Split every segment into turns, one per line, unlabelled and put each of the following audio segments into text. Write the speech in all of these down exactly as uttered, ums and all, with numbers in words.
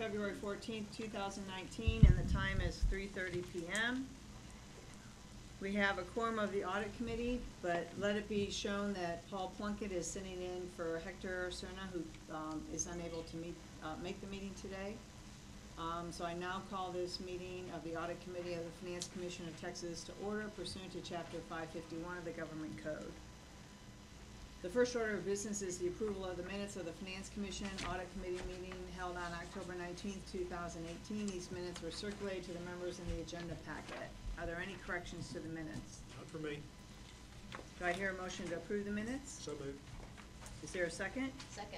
February fourteenth, two thousand nineteen, and the time is three thirty p m We have a quorum of the audit committee, but let it be shown that Paul Plunkett is sitting in for Hector Cerna, who um, is unable to meet, uh, make the meeting today. Um, so I now call this meeting of the Audit Committee of the Finance Commission of Texas to order pursuant to Chapter five fifty-one of the Government Code. The first order of business is the approval of the minutes of the Finance Commission Audit Committee meeting held on October nineteenth, two thousand eighteen. These minutes were circulated to the members in the agenda packet. Are there any corrections to the minutes?
Not for me.
Do I hear a motion to approve the minutes?
So moved.
Is there a second?
Second.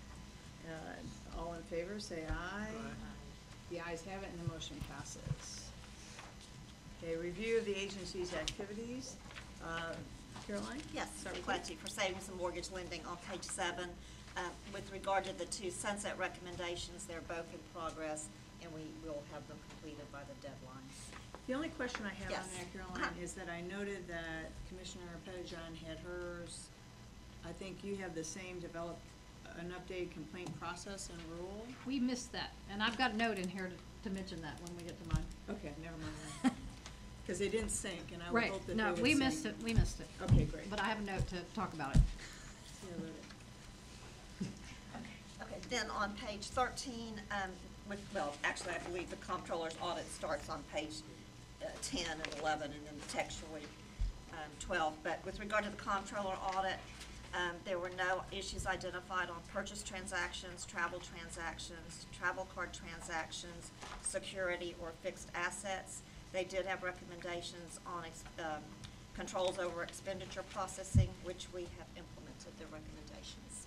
Uh, all in favor, say aye.
Aye.
The ayes have it and the motion passes. Okay, review of the agency's activities. Uh, Caroline?
Yes,
Start with
Clancy, for savings and mortgage lending on page seven. Uh, with regard to the two sunset recommendations, they're both in progress, and we will have them completed by the deadlines.
The only question I have on
Yes.
that, Caroline, is that I noted that Commissioner Pettijohn had hers. I think you have the same developed, an updated complaint process and rule.
We missed that, and I've got a note in here to, to mention that when we get to mine.
Okay, never mind then. Because they didn't sync, and I would
Right,
hope that they
no,
would
we
sync.
missed it, we missed it.
Okay, great.
But I have a note to talk about it.
Yeah, let it-
Okay, then on page thirteen, um, with, well, actually, I believe the comptroller's audit starts on page uh, ten and eleven, and then textually, um, twelve. But with regard to the comptroller audit, um, there were no issues identified on purchase transactions, travel transactions, travel card transactions, security, or fixed assets. They did have recommendations on, ex- um, controls over expenditure processing, which we have implemented the recommendations.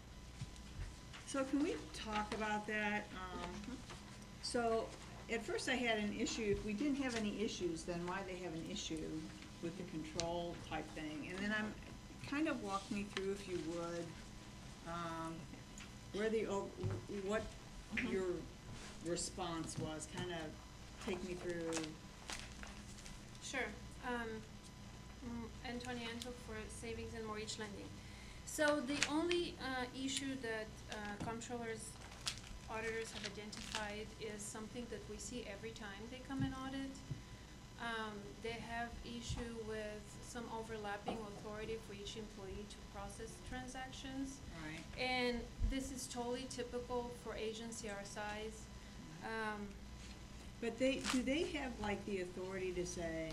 So can we talk about that? Um, so, at first I had an issue, if we didn't have any issues, then why they have an issue with the control type thing? And then I'm, kind of walk me through, if you would, um, where the, o- what your response was, kind of take me through.
Sure. Um, mm, Antonia Anto for Savings and Mortgage Lending. So the only uh, issue that uh, comptrollers, auditors have identified is something that we see every time they come and audit. Um, they have issue with some overlapping authority for each employee to process transactions.
Right.
And this is totally typical for agency our size. Um,
But they, do they have like the authority to say,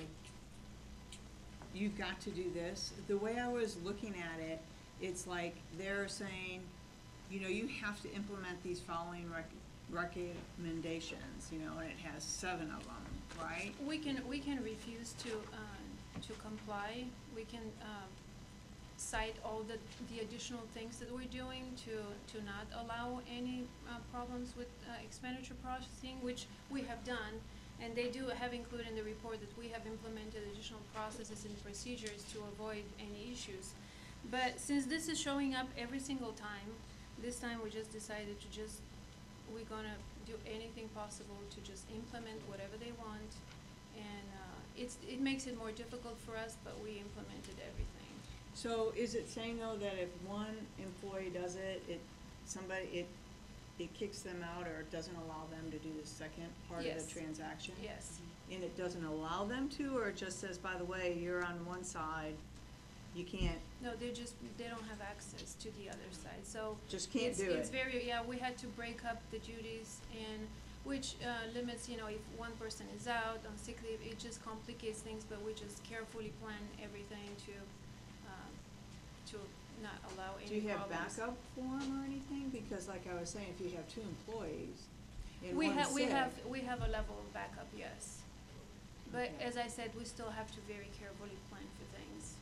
you've got to do this? The way I was looking at it, it's like they're saying, you know, you have to implement these following rec- recommendations, you know, and it has seven of them, right?
We can, we can refuse to, uh, to comply. We can, um, cite all the, the additional things that we're doing to, to not allow any, uh, problems with, uh, expenditure processing, which we have done. And they do have included in the report that we have implemented additional processes and procedures to avoid any issues. But since this is showing up every single time, this time we just decided to just, we're gonna do anything possible to just implement whatever they want. And, uh, it's, it makes it more difficult for us, but we implemented everything.
So is it saying though that if one employee does it, it, somebody, it, it kicks them out or it doesn't allow them to do the second part of
Yes.
the transaction?
Yes.
And it doesn't allow them to, or it just says, by the way, you're on one side, you can't,
No, they just, they don't have access to the other side, so.
just can't
it's,
do it?
It's very, yeah, we had to break up the duties and, which, uh, limits, you know, if one person is out on sick leave, it just complicates things, but we just carefully plan everything to, um, to not allow
Do
any
you have
problems.
backup for them or anything? Because like I was saying, if you have two employees and
We
one's
have, we
sick-
have, we have a level of backup, yes. But
Okay.
as I said, we still have to very carefully plan for things.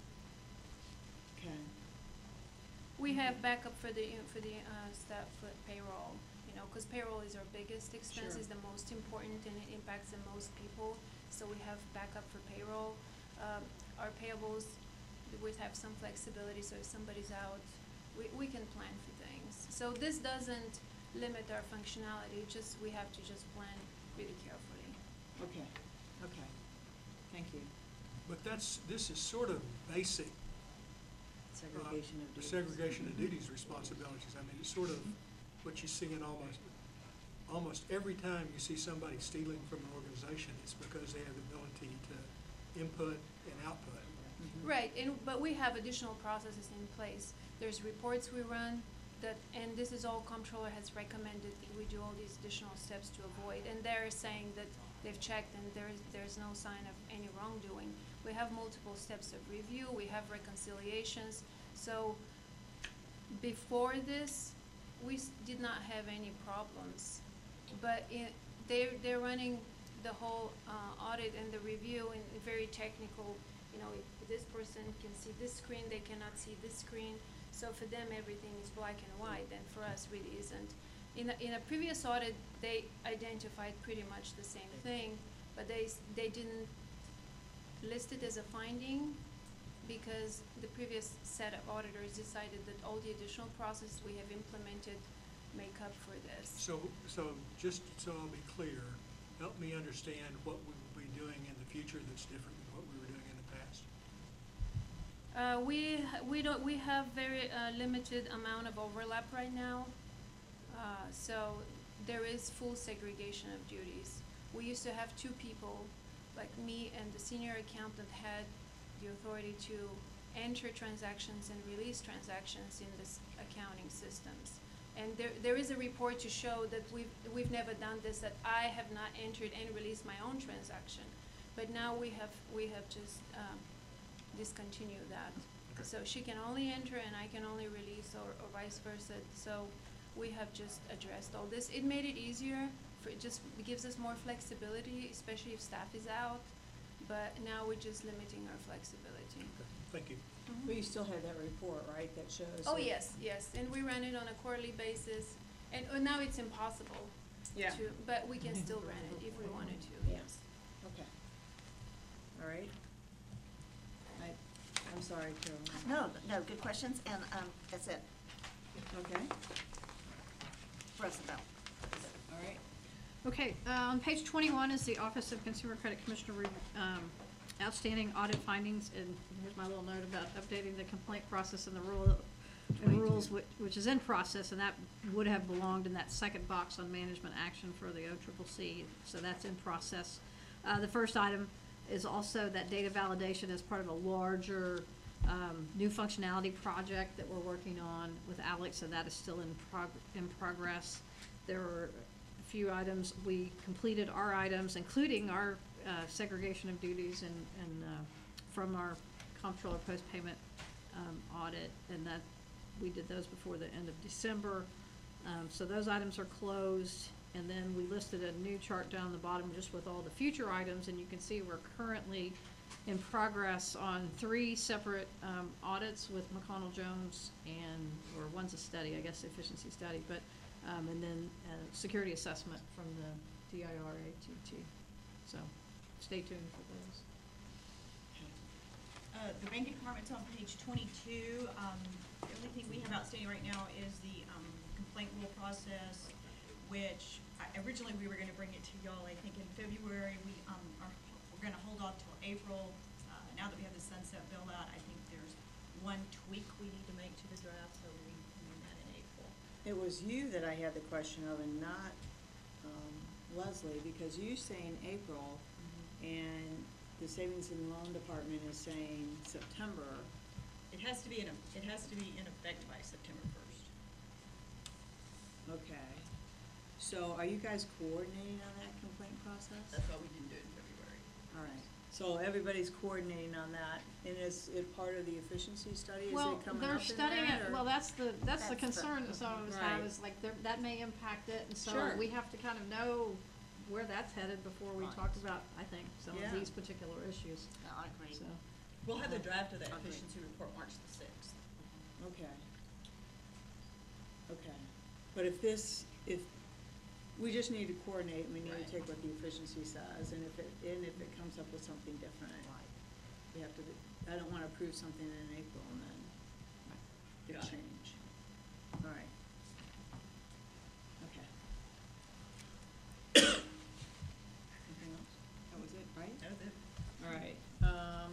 Okay,
We have backup for the, for the, uh, staff for payroll, you know, cause payroll is our biggest expense,
Sure.
is the most important, and it impacts the most people, so we have backup for payroll. Um, our payables, we have some flexibility, so if somebody's out, we, we can plan for things. So this doesn't limit our functionality, just, we have to just plan really carefully.
okay, okay, thank you.
But that's, this is sort of basic. uh,
Segregation of duties.
Segregation of duties responsibilities. I mean, it's sort of what you see in almost, almost every time you see somebody stealing from an organization, it's because they have the ability to input and output.
Right, and, but we have additional processes in place. There's reports we run that, and this is all comptroller has recommended that we do all these additional steps to avoid. And they're saying that they've checked and there's, there's no sign of any wrongdoing. We have multiple steps of review, we have reconciliations. So before this, we s- did not have any problems. But it, they're, they're running the whole uh, audit and the review in a very technical, you know, if this person can see this screen, they cannot see this screen. So for them, everything is black and white, and for us, really isn't. In a, in a previous audit, they identified pretty much the same thing, but they, s- they didn't list it as a finding because the previous set of auditors decided that all the additional processes we have implemented make up for this.
So, so just so I'll be clear, help me understand what we will be doing in the future that's different than what we were doing in the past.
Uh, we, we don't, we have very, uh, limited amount of overlap right now. Uh, so there is full segregation of duties. We used to have two people, like me and the senior accountant had the authority to enter transactions and release transactions in this accounting systems. And there, there is a report to show that we've, we've never done this, that I have not entered and released my own transaction. But now we have, we have just, um, discontinued that.
Okay.
So she can only enter and I can only release, or, or vice versa. So we have just addressed all this. It made it easier, for, it just gives us more flexibility, especially if staff is out. But now we're just limiting our flexibility.
Okay, thank you.
Mhm.
But you still have that report, right, that shows?
Oh,
that-
yes, yes, and we run it on a quarterly basis, and uh, now it's impossible
Yeah.
to, but we can still run it if we wanted to,
Yeah.
yes.
Okay. All right. I, I'm sorry, Carolyn.
No, no, good questions, and, um, that's it.
Okay,
Roosevelt.
all right.
Okay, uh, on page twenty-one is the Office of Consumer Credit Commissioner, re- um, outstanding audit findings, and here's my little note about updating the complaint process and the rule, and rules which, which is in process, and that would have belonged in that second box on management action for the O C C C, so that's in process. Uh, the first item is also that data validation as part of a larger, um, new functionality project that we're working on with Alex, so that is still in prog- in progress. There were a few items, we completed our items, including our, uh, segregation of duties and, and, uh, from our comptroller post-payment, um, audit, and that, we did those before the end of December. Um, so those items are closed, and then we listed a new chart down the bottom just with all the future items, and you can see we're currently in progress on three separate, um, audits with McConnell Jones, and, or one's a study, I guess, efficiency study, but, um, and then, uh, security assessment from the D I R A T T. So, stay tuned for those.
Uh, the banking department's on page twenty-two. Um, the only thing we have outstanding right now is the, um, complaint rule process, which I, originally we were gonna bring it to y'all, I think in February. We, um, are, we're gonna hold off till April. Uh, now that we have the sunset bill out, I think there's one tweak we need to make to the draft, so we can do that in April.
It was you that I had the question of and not, um, Leslie, because you saying April, and the Savings and Loan Department is saying September.
It has to be in, a- it has to be in effect by September first.
Okay. So are you guys coordinating on that complaint process?
That's why we didn't do it in February.
All right, so everybody's coordinating on that, and is it part of the efficiency study? Is
Well,
it coming
they're
up in
studying
that,
it,
or-
well, that's the, that's the
That's the-
concern that some of us
Right.
have, is like, there, that may impact it, and so
Sure.
we have to kind of know where that's headed before we
Right.
talk about, I think, some
Yeah.
of these particular issues,
No, I agree.
so.
We'll have the draft of that
Agreed.
efficiency report March the sixth.
Okay. Okay, but if this, if, we just need to coordinate, and we need
Right.
to take what the efficiency says, and if it, and if it comes up with something different, we have to, I don't wanna approve something in April and then it
Got it.
change. All right. Okay. Anything else? That was it, right?
That was it.
All right, um,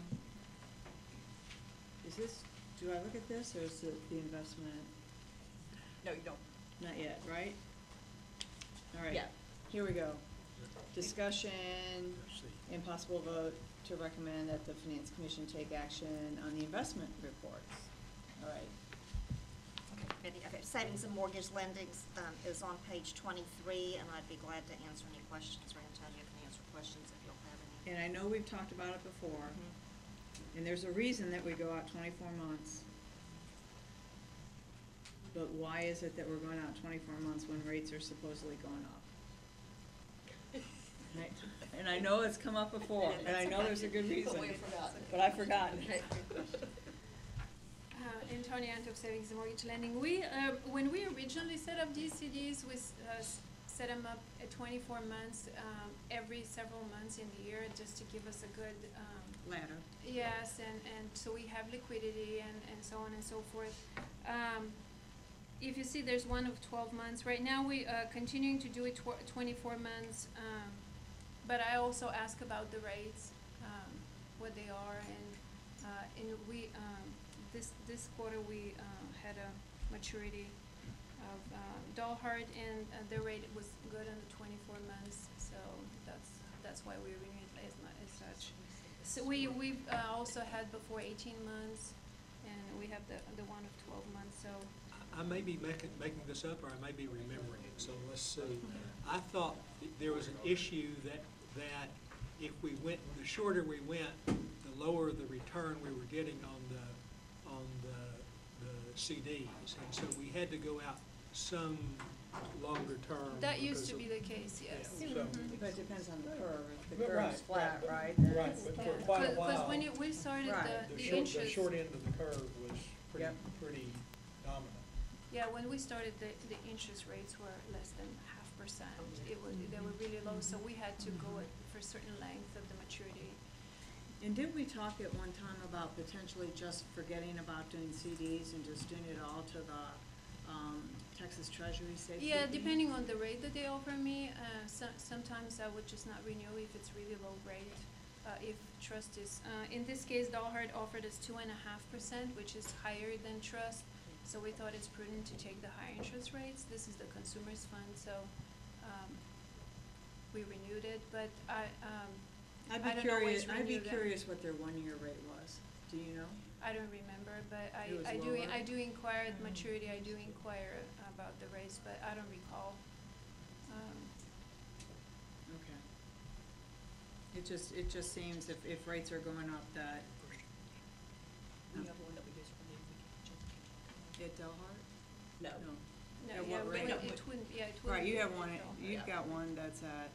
is this, do I look at this, or is it the investment?
No, you don't.
Not yet, right? All right.
Yeah,
here we go. Discussion
Let's see.
and possible vote to recommend that the Finance Commission take action on the investment reports. All right.
Okay, Betty, okay, savings and mortgage lendings, um, is on page twenty-three, and I'd be glad to answer any questions, or Antonio can answer questions if you'll have any.
And I know we've talked about it before,
Mhm.
and there's a reason that we go out twenty-four months. But why is it that we're going out twenty-four months when rates are supposedly going up? And I- And I know it's come up before, and I know there's a good reason, but I've forgotten.
Uh, Antonia Antop Savings and Mortgage Lending. We, uh, when we originally set up these C Ds, we s- uh, s- set them up at twenty-four months, um, every several months in the year, just to give us a good, um,
Ladder.
yes, and, and so we have liquidity and, and so on and so forth. Um, if you see, there's one of twelve months. Right now, we are continuing to do it tw- twenty-four months, um, but I also ask about the rates, um, what they are, and, uh, and we, um, this, this quarter, we, uh, had a maturity of, um, Dalhart, and, uh, the rate was good on the twenty-four months, so that's, that's why we renewed it as mu- as such. So we, we've, uh, also had before eighteen months, and we have the, the one of twelve months, so.
I may be making, making this up, or I may be remembering it, so let's see. I thought th- there was an issue that, that if we went, the shorter we went, the lower the return we were getting on the, on the, the C Ds. And so we had to go out some longer term.
That used
because
to
of-
be the case, yes.
Yeah, so-
Mhm.
But it depends on the curve. If the
Right,
curve's
right,
flat,
but-
right, then
right,
it's.
but
Yeah,
for quite a
'cause- 'cause
while,
when you, we started
Right.
the,
The
the
short,
interest.
the short end of the curve was pretty,
Yep.
pretty dominant.
Yeah, when we started, the, the interest rates were less than half percent. It was, they were really low, so we had to go at, for certain length of the maturity.
And did we talk at one time about potentially just forgetting about doing C Ds and just doing it all to the, um, Texas Treasury safekeeping?
Yeah, depending on the rate that they offer me, uh, so, sometimes I would just not renew if it's really low rate. Uh, if trust is, uh, in this case, Dalhart offered us two and a half percent, which is higher than trust. So we thought it's prudent to take the higher interest rates. This is the consumer's fund, so, um, we renewed it, but I, um,
I'd
I
be
don't always
curious, I'd be
renew them.
curious what their one-year rate was. Do you know?
I don't remember, but I,
It was
I do,
lower?
I do inquire at
Mm.
maturity, I do inquire about the rates, but I don't recall. Um,
Okay. It just, it just seems if, if rates are going up that,
We have one that we use for the weekend.
at Delhart?
No.
No.
no,
At
yeah,
what
but
rate?
it it wouldn't, yeah, it wouldn't.
Right, you
be
have
at
one,
all.
you've
Yeah.
got one that's at,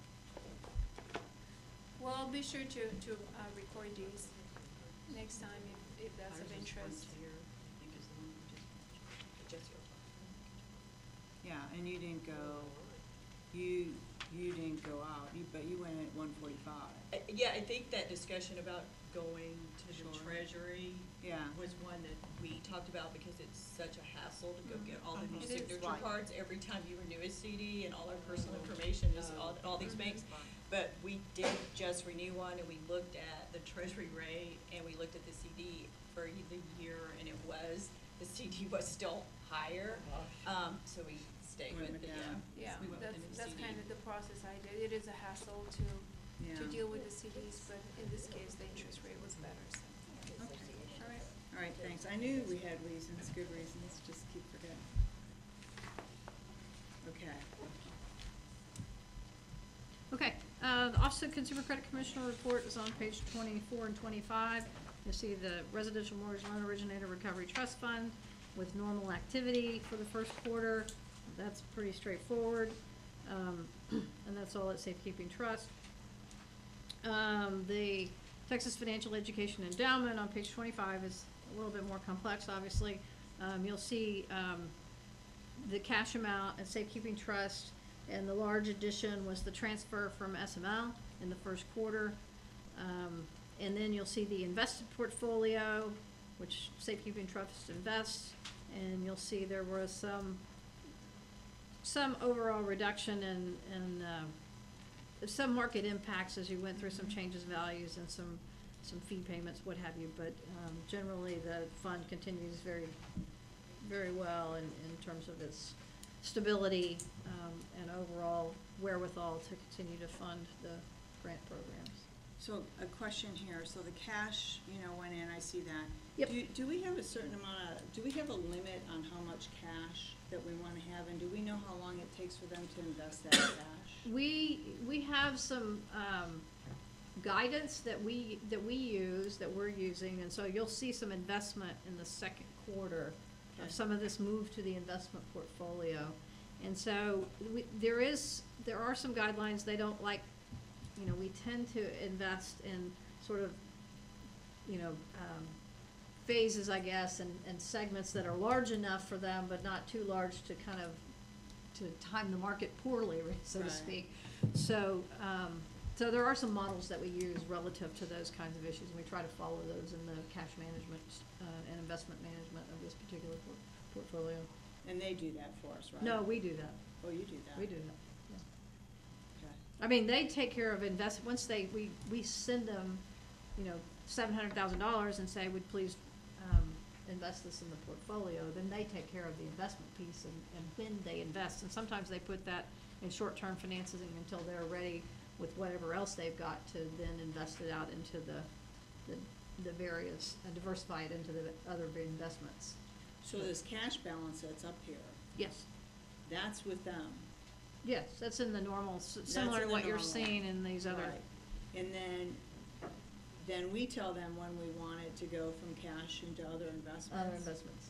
Well, I'll be sure to, to, uh, record these next time if, if that's of
Ours is
interest.
Frontier, I think is the one we just, just your.
yeah, and you didn't go, you, you didn't go out, you, but you went at one forty-five.
Uh, yeah, I think that discussion about going to the
Sure.
treasury
Yeah.
was one that we talked about because it's such a hassle to go get all the new
It is.
signature
Right.
cards every time you renew a C D and all our personal information is all, all these banks. But we did just renew one and we looked at the treasury rate and we looked at the C D for the year and it was, the C D was still higher. Um, so we stayed
Went
with
with
the,
that.
yeah.
Yeah,
we went with
that's,
the new
that's
C D.
kind of the process I did. It is a hassle to, to
Yeah.
deal with the C Ds, but in this case, the interest rate was better, so.
Okay.
All right.
All right, thanks. I knew we had reasons, good reasons, just keep forgetting. Okay.
Okay, uh, the Office of Consumer Credit Commissioner report is on page twenty-four and twenty-five. You'll see the Residential Mortgage Loan Originator Recovery Trust Fund with normal activity for the first quarter. That's pretty straightforward. Um, and that's all at Safekeeping Trust. Um, the Texas Financial Education Endowment on page twenty-five is a little bit more complex, obviously. Um, you'll see, um, the cash amount at Safekeeping Trust, and the large addition was the transfer from S M L in the first quarter. Um, and then you'll see the invested portfolio, which Safekeeping Trust invests, and you'll see there was some, some overall reduction in, in, um, some market impacts as you went through some changes, values, and some, some fee payments, what have you, but, um, generally the fund continues very, very well in, in terms of its stability, um, and overall wherewithal to continue to fund the grant programs.
So a question here, so the cash, you know, went in, I see that.
Yep.
Do, do we have a certain amount of, do we have a limit on how much cash that we wanna have, and do we know how long it takes for them to invest that cash?
We, we have some, um, guidance that we, that we use, that we're using, and so you'll see some investment in the second quarter
Okay.
of some of this move to the investment portfolio. And so, we, there is, there are some guidelines, they don't like, you know, we tend to invest in sort of, you know, um, phases, I guess, and, and segments that are large enough for them, but not too large to kind of, to time the market poorly, so to
Right.
speak. So, um, so there are some models that we use relative to those kinds of issues, and we try to follow those in the cash management, uh, and investment management of this particular por- portfolio.
And they do that for us, right?
No, we do that,
Oh, you do that?
we do that, yeah.
Okay.
I mean, they take care of invest, once they, we, we send them, you know, seven hundred thousand dollars and say, would please, um, invest this in the portfolio, then they take care of the investment piece and, and when they invest, and sometimes they put that in short-term financing until they're ready with whatever else they've got to then invest it out into the, the, the various, and diversify it into the other investments.
So this cash balance that's up here,
Yes,
that's with them?
yes, that's in the normal, s-
That's
similar
in
to
the
what you're
normal.
seeing in these other.
Right. And then, then we tell them when we want it to go from cash into other investments?
Other investments.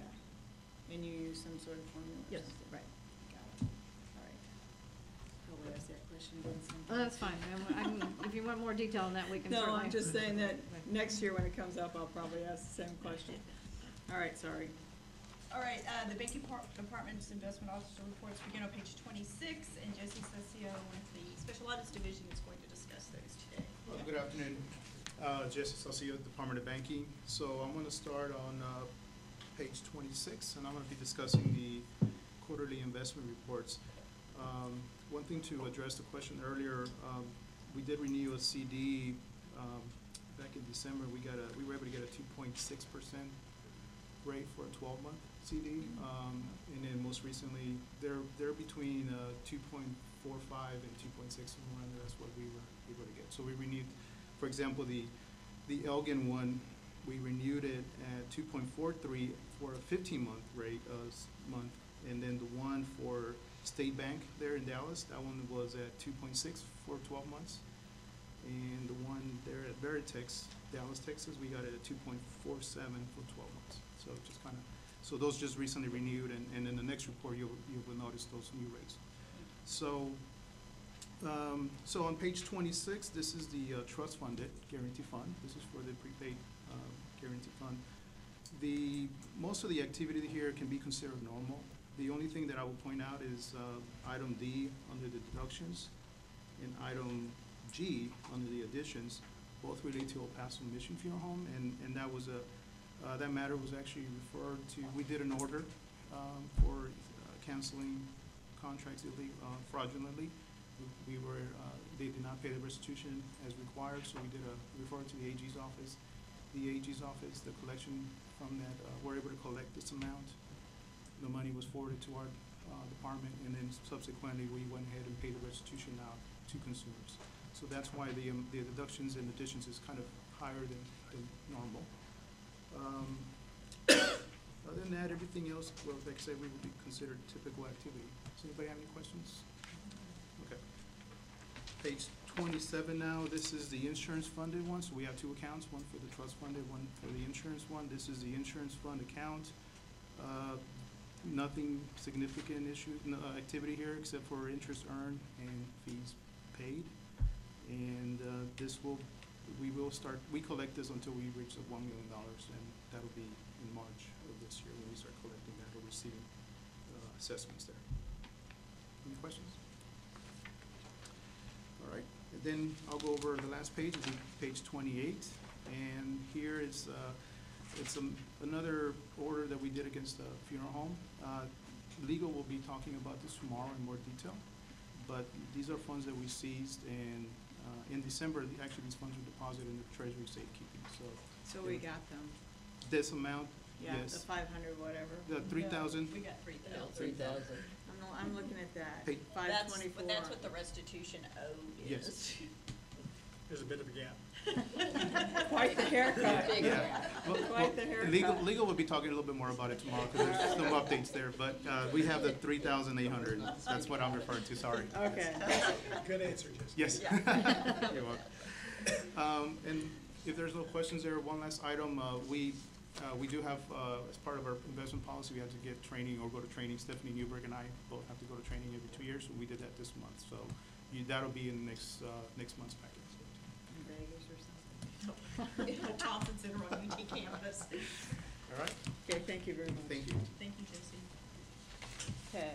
Okay. And you use some sort of formula or
Yes,
something?
right.
Got it. All right. Probably asked that question again sometime.
Oh, that's fine, I'm, I'm, if you want more detail on that, we can
No,
certainly.
I'm just saying that
Right.
next year when it comes up, I'll probably ask the same question. All right, sorry.
All right, uh, the banking par- department's investment officer reports begin on page twenty-six, and Jesse Sesio with the special audits division is going to discuss those today.
Uh, Good afternoon, uh, Jesse Saucio, Department of Banking. So I'm gonna start on, uh, page twenty-six, and I'm gonna be discussing the quarterly investment reports. Um, one thing to address the question earlier, um, we did renew a C D, um, back in December. We got a, we were able to get a two point six percent rate for a twelve-month C D. Um, and then most recently, they're, they're between, uh, two point four five and two point six, somewhere around there. That's what we were able to get. So we renewed, for example, the, the Elgin one, we renewed it at two point four three for a fifteen-month rate, uh, s- month. And then the one for State Bank there in Dallas, that one was at two point six for twelve months. And the one there at Veritex, Dallas, Texas, we got it at two point four seven for twelve months. So just kind of, so those just recently renewed, and, and in the next report, you'll, you will notice those new rates. So, um, so on page twenty-six, this is the, uh, trust funded guarantee fund. This is for the prepaid, uh, guarantee fund. The, most of the activity here can be considered normal. The only thing that I will point out is, uh, item D under the deductions and item G under the additions, both relate to El Paso Mission Funeral Home, and, and that was a, uh, that matter was actually referred to, we did an order, um, for uh, canceling contracts ille- uh, fraudulently. We, we were, uh, they did not pay the restitution as required, so we did a, refer to the A G's office. The A G's office, the collection from that, uh, we're able to collect this amount. The money was forwarded to our, uh, department, and then subsequently, we went ahead and paid the restitution out to consumers. So that's why the, um, the deductions and additions is kind of higher than, than normal. Um, other than that, everything else, well, like I said, we would be considered typical activity. Does anybody have any questions? Okay. Page twenty-seven now, this is the insurance funded one, so we have two accounts, one for the trust funded, one for the insurance one. This is the insurance fund account. Uh, nothing significant issue, no, uh, activity here except for interest earned and fees paid. And, uh, this will, we will start, we collect this until we reach the one million dollars, and that'll be in March of this year when we start collecting that or receiving, uh, assessments there. Any questions? All right, and then I'll go over the last page, it'll be page twenty-eight, and here is, uh, it's um, another order that we did against the funeral home. Uh, legal will be talking about this tomorrow in more detail, but these are funds that we seized, and, uh, in December, the- actually, these funds were deposited in the treasury safekeeping, so
So we got them,
this amount,
yeah, the
yes,
five hundred whatever.
the three thousand,
We got three thousand.
Three thousand.
No, I'm looking at that,
Hey.
five
That's,
twenty-four.
but that's what the restitution owed
Yes.
is.
There's a bit of a gap.
Quite the haircut.
Big
Yeah.
gap.
Well,
Quite the
well,
haircut.
Legal, legal will be talking a little bit more about it tomorrow, because there's some updates there, but, uh, we have the three thousand eight hundred, that's what I'm referring to, sorry.
Okay.
Good answer, Jessica.
Yes.
Yeah.
You're welcome. Um, and if there's no questions there, one last item, uh, we, uh, we do have, uh, as part of our investment policy, we have to get training or go to training. Stephanie Newberg and I both have to go to training every two years, so we did that this month, so you, that'll be in next, uh, next month's package.
In Vegas or something.
Thompson Center on U T campus.
All right,
Okay, thank you very much.
thank you.
Thank you, Josie.
Okay.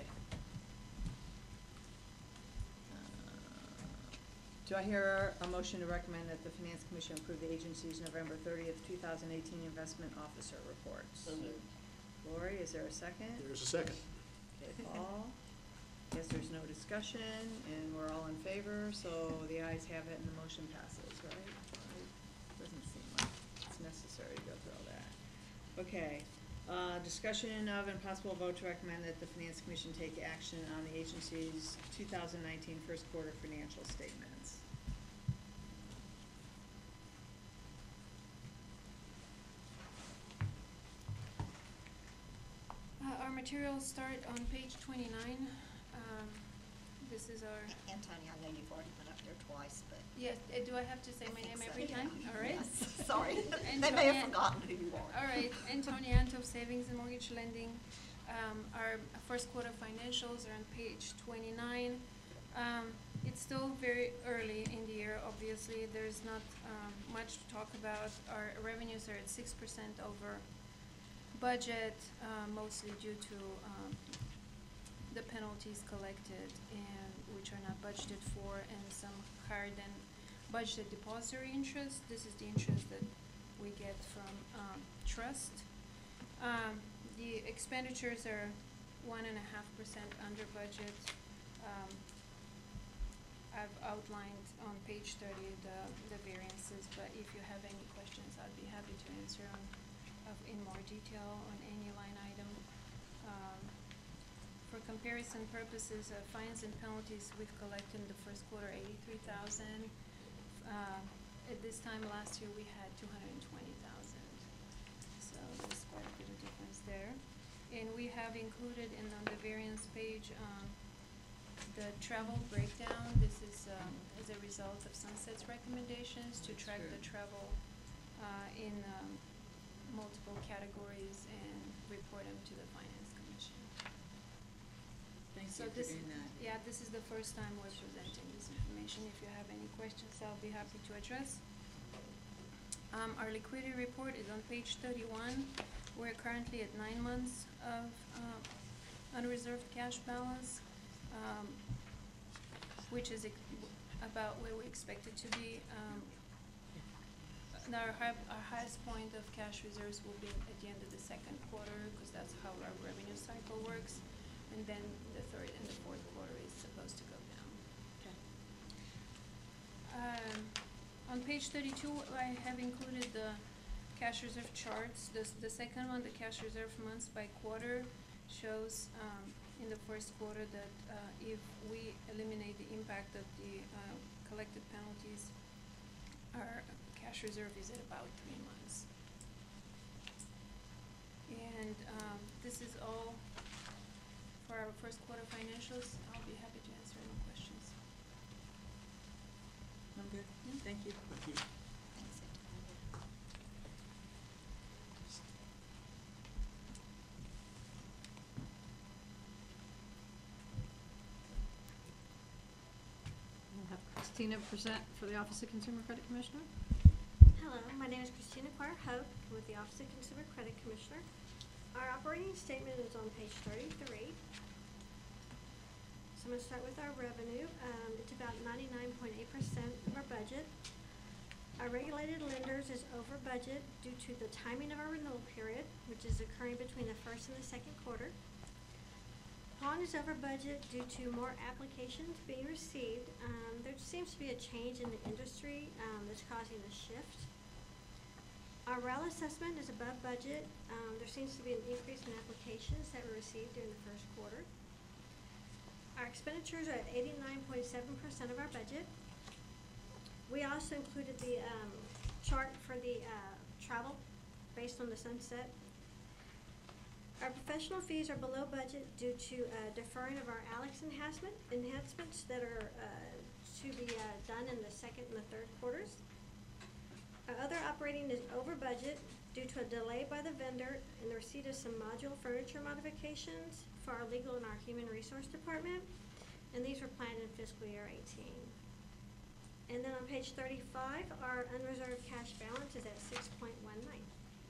Uh, Do I hear a motion to recommend that the Finance Commission approve the agency's November thirtieth, two thousand eighteen investment officer reports?
So moved.
Lori, is there a second?
There's a second.
Okay, Paul? Guess there's no discussion, and we're all in favor, so the ayes have it and the motion passes, right? Right? Doesn't seem like it's necessary to go through all that. Okay, uh, discussion of and possible vote to recommend that the Finance Commission take action on the agency's two thousand nineteen first quarter financial statements.
Uh, our materials start on page twenty-nine. Um, this is our,
And Tony, I know you've already been up there twice, but.
yes, uh, do I have to say
I
my
think
name
so.
every time? All right.
Yes. Sorry,
And
they may have
Tony-
forgotten who you are.
All right, Antonia Anto, Savings and Mortgage Lending. Um, our first quarter financials are on page twenty-nine. Um, it's still very early in the year, obviously. There's not, um, much to talk about. Our revenues are at six percent over budget, uh, mostly due to, um, the penalties collected and which are not budgeted for, and some higher than budgeted depository interest. This is the interest that we get from, um, trust. Um, the expenditures are one and a half percent under budget. Um, I've outlined on page thirty the, the variances, but if you have any questions, I'd be happy to answer on, of, in more detail on any line item. Um, for comparison purposes, uh, fines and penalties we've collected in the first quarter, eighty-three thousand. Uh, at this time last year, we had two hundred and twenty thousand. So there's quite a bit of difference there. And we have included in on the variance page, um, the travel breakdown. This is, um, as a result of Sunset's recommendations to track the
Sure.
travel, uh, in, um, multiple categories and report them to the Finance Commission.
Thank
So
you for
this-
doing that.
Yeah, this is the first time we're presenting this information. If you have any questions, I'll be happy to address. Um, our liquidity report is on page thirty-one. We're currently at nine months of, uh, unreserved cash balance, um, which is ex- about where we expect it to be. Um, and our high, our highest point of cash reserves will be at the end of the second quarter, because that's how our revenue cycle works. And then the third and the fourth quarter is supposed to go down.
Okay.
Um, on page thirty-two, I have included the cash reserve charts. The, s- the second one, the cash reserve months by quarter, shows, um, in the first quarter that, uh, if we eliminate the impact of the, uh, collected penalties, our cash reserve is at about three months. And, um, this is all for our first quarter financials. I'll be happy to answer any questions.
I'm good. Thank you.
Thank you.
Thanks, Antonia.
We'll have Christina present for the Office of Consumer Credit Commissioner.
Hello, my name is Christina Quire Hope with the Office of Consumer Credit Commissioner. Our operating statement is on page thirty-three. So I'm gonna start with our revenue. Um, it's about ninety-nine point eight percent of our budget. Our regulated lenders is over budget due to the timing of our renewal period, which is occurring between the first and the second quarter. Pond is over budget due to more applications being received. Um, there seems to be a change in the industry, um, that's causing a shift. Our R A L assessment is above budget. Um, there seems to be an increase in applications that were received during the first quarter. Our expenditures are at eighty-nine point seven percent of our budget. We also included the, um, chart for the, uh, travel based on the sunset. Our professional fees are below budget due to, uh, deferring of our Alex enhancement, enhancements that are, uh, to be, uh, done in the second and the third quarters. Our other operating is over budget due to a delay by the vendor in the receipt of some modular furniture modifications for our legal and our human resource department, and these were planned in fiscal year eighteen. And then on page thirty-five, our unreserved cash balance is at six point one nine.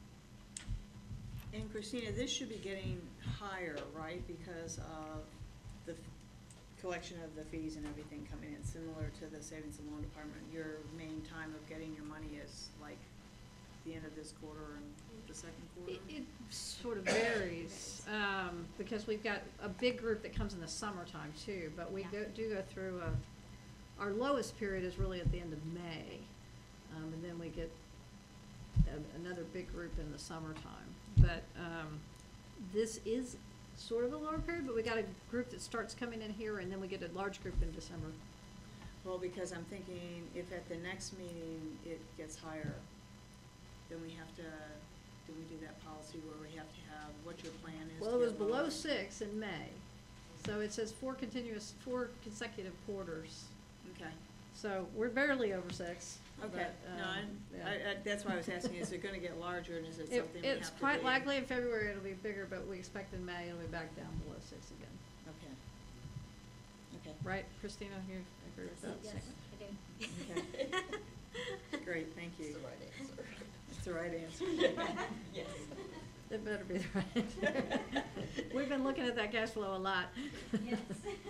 And Christina, this should be getting higher, right, because of the f- collection of the fees and everything coming in, similar to the savings and loan department. Your main time of getting your money is like the end of this quarter and the second quarter?
It, it sort of varies, um, because we've got a big group that comes in the summertime too, but we
Yeah.
go, do go through a, our lowest period is really at the end of May. Um, and then we get a, another big group in the summertime. But, um, this is sort of a lower period, but we got a group that starts coming in here, and then we get a large group in December.
Well, because I'm thinking if at the next meeting it gets higher, then we have to, do we do that policy where we have to have what your plan is?
Well,
to
it was
get
below
lower?
six in May, so it says four continuous, four consecutive quarters.
Okay,
So we're barely over six.
okay,
but,
no, I,
um, yeah.
I, I, that's why I was asking, is it gonna get larger and is it
It,
something we have to
it's
do?
quite likely in February it'll be bigger, but we expect in May it'll be back down below six again.
Okay. Okay,
Right, Christina, you agree with that?
Yes, I do.
okay, great, thank you.
That's the right answer.
That's the right answer.
Yes.
It better be the right answer. We've been looking at that cash flow a lot.
Yes.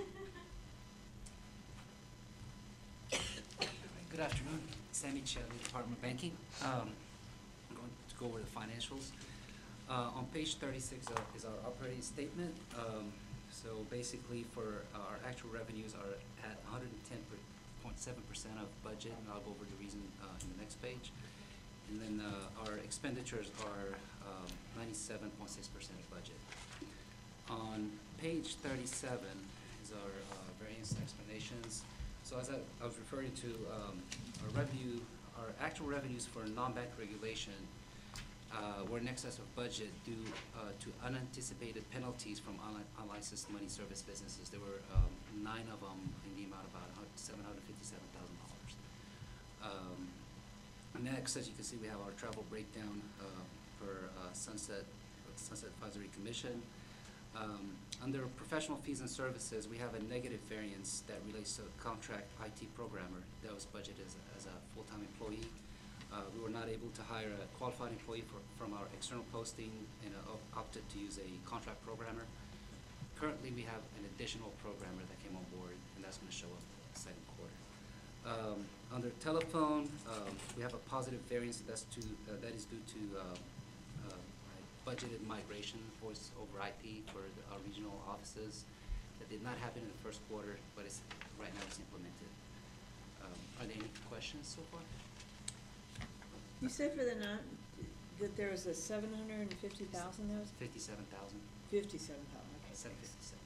Good afternoon, Sammy Shelley, Department of Banking. Um, I'm going to go over the financials. Uh, on page thirty-six uh, is our operating statement. Um, so basically for our actual revenues are at one hundred ten point seven percent of budget, and I'll go over the reason uh, in the next page. And then uh, our expenditures are um, ninety-seven point six percent of budget. On page thirty-seven is our uh, variance explanations. So as I, I was referring to, um, our revenue, our actual revenues for non-bank regulation, uh, were in excess of budget due, uh, to unanticipated penalties from unli- unlicensed money service businesses. There were, um, nine of them in the amount of about seven hundred fifty-seven thousand dollars. Um, next, as you can see, we have our travel breakdown, uh, for, uh, Sunset, Sunset Advisory Commission. Um, under professional fees and services, we have a negative variance that relates to a contract I T programmer that was budgeted as a, as a full-time employee. Uh, we were not able to hire a qualified employee for, from our external posting and uh, op- opted to use a contract programmer. Currently, we have an additional programmer that came on board, and that's gonna show up in the second quarter. Um, under telephone, um, we have a positive variance that's to, uh, that is due to, um, uh, budgeted migration voice over I P for the, our regional offices. That did not happen in the first quarter, but it's, right now it's implemented. Um, are there any questions so far?
You said for the non, that there was a seven hundred and fifty thousand, that was
Fifty-seven thousand,
fifty-seven thousand, okay.
seven fifty-seven.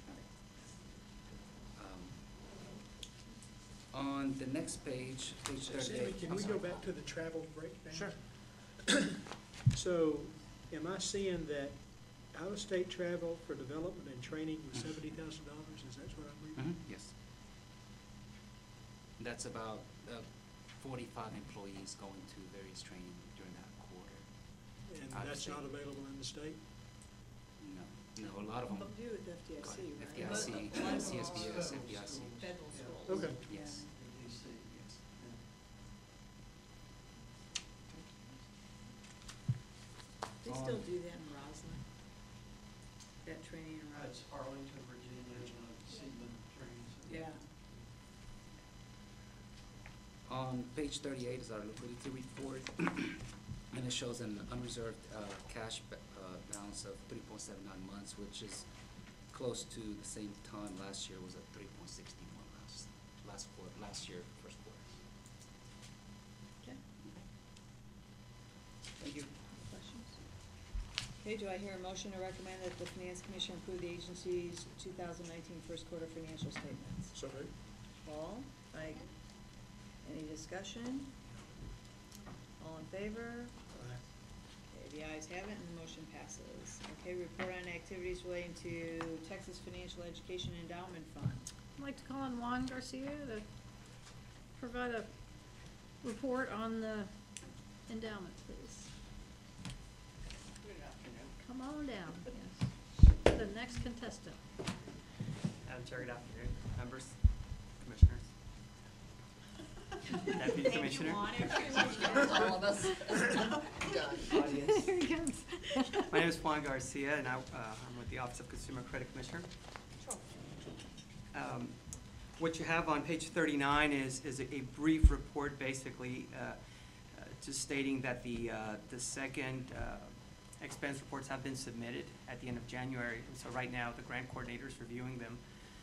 All right.
Um, on the next page, page
Sammy,
thirty-eight.
can
I'm
we
sorry.
go back to the travel breakdown?
Sure.
So, am I seeing that out-of-state travel for development and training was
Mhm.
seventy thousand dollars, is that what I'm reading?
Mm-hmm, yes. That's about, uh, forty-five employees going to various training during that quarter.
And
Out of
that's
state.
not available in the state?
No, no, a lot of them.
But do with F D I C, right?
F D I C, C S B S, F D I C.
Federal schools.
Okay.
Yes.
They
On-
still do that in Roslyn? That training in
Uh, It's
Roslyn?
Arlington, Virginia, uh, Seaman trains.
Yeah.
On page thirty-eight is our liquidity report, and it shows an unreserved, uh, cash, ba- uh, balance of three point seven nine months, which is close to the same time last year, was at three point six one last, last quarter, last year, first quarter.
Okay.
Thank you.
Questions? Okay, do I hear a motion to recommend that the Finance Commission approve the agency's two thousand nineteen first quarter financial statements?
So moved.
Paul, Mike, any discussion? All in favor? Okay, the ayes have it and the motion passes. Okay, report on activities relating to Texas Financial Education Endowment Fund.
I'd like to call on Juan Garcia to provide a report on the endowment, please.
Good afternoon.
Come on down, yes. The next contestant.
Madam Chair, good afternoon, members, commissioners. Deputy Commissioner.
All of us.
Audience.
Here he comes.
My name is Juan Garcia, and I, uh, I'm with the Office of Consumer Credit Commissioner. Um, What you have on page thirty-nine is, is a a brief report, basically, uh, uh, just stating that the, uh, the second uh, expense reports have been submitted at the end of January. And so right now, the grant coordinator is reviewing them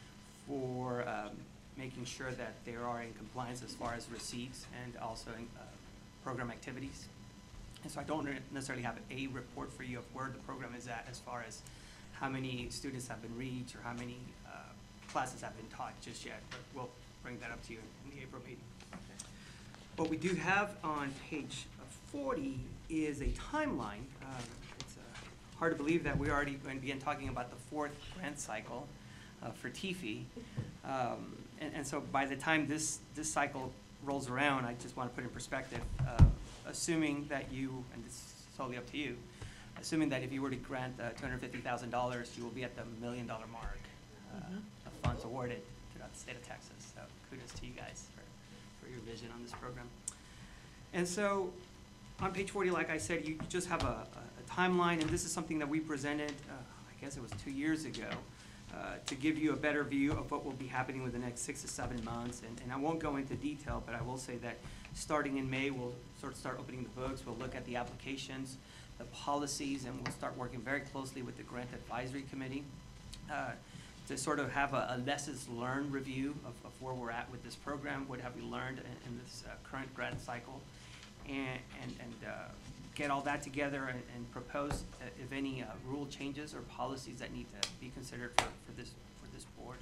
for um, making sure that they are in compliance as far as receipts and also in uh, program activities. And so I don't necessarily have a report for you of where the program is at as far as how many students have been reached or how many uh, classes have been taught just yet, but we'll bring that up to you in the April meeting. What we do have on page forty is a timeline. Um, It's uh, hard to believe that we're already going to begin talking about the fourth grant cycle uh, for T F I. Um, And, and so by the time this, this cycle rolls around, I just want to put in perspective, uh, assuming that you, and it's solely up to you, assuming that if you were to grant uh, two hundred fifty thousand dollars, you will be at the million dollar mark uh,
Mhm.
of funds awarded throughout the state of Texas. So kudos to you guys for, for your vision on this program. And so on page forty, like I said, you just have a, a timeline, and this is something that we presented, uh, I guess it was two years ago, uh, to give you a better view of what will be happening with the next six to seven months. And, and I won't go into detail, but I will say that starting in May, we'll sort of start opening the books. We'll look at the applications, the policies, and we'll start working very closely with the Grant Advisory Committee uh, to sort of have a, a lessons learned review of, of where we're at with this program, what have we learned in, in this uh, current grant cycle, and, and, and uh, get all that together and, and propose, uh, if any, uh, rule changes or policies that need to be considered for, for this, for this board.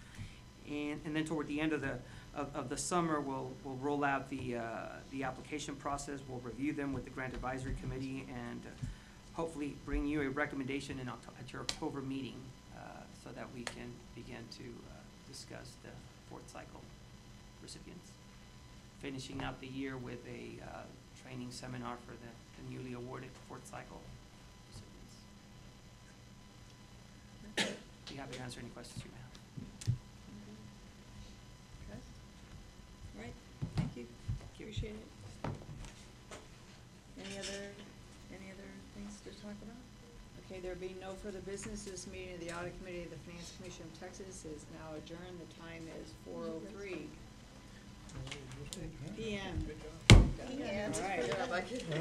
And, and then toward the end of the, of, of the summer, we'll, we'll roll out the, uh, the application process. We'll review them with the Grant Advisory Committee and uh, hopefully bring you a recommendation in Octo- at your October meeting, uh, so that we can begin to, uh, discuss the fourth cycle recipients. Finishing out the year with a, uh, training seminar for the, the newly awarded fourth cycle recipients. Be happy to answer any questions you may have.
Okay. All right, thank you, appreciate it. Any other, any other things to talk about? Okay, there being no further business, this meeting of the Audit Committee of the Finance Commission of Texas is now adjourned. The time is four oh three P M.
Good job.
Yeah.
All right.